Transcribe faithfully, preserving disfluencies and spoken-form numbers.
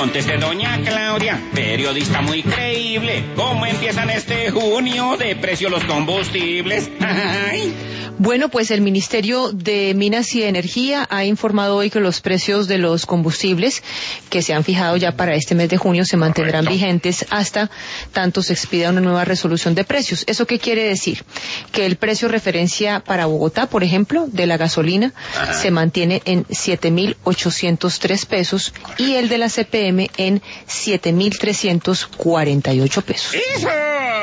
Conteste doña Claudia, periodista muy creíble. ¿Cómo empiezan este junio de precio los combustibles? Ay. Bueno, pues el Ministerio de Minas y Energía ha informado hoy que los precios de los combustibles que se han fijado ya para este mes de junio se mantendrán Correcto. vigentes hasta tanto se expida una nueva resolución de precios. ¿Eso qué quiere decir? Que el precio referencia para Bogotá, por ejemplo, de la gasolina Ajá. se mantiene en siete mil ochocientos tres pesos y el de la C P M en siete mil trescientos cuarenta y ocho pesos. ¡Eso!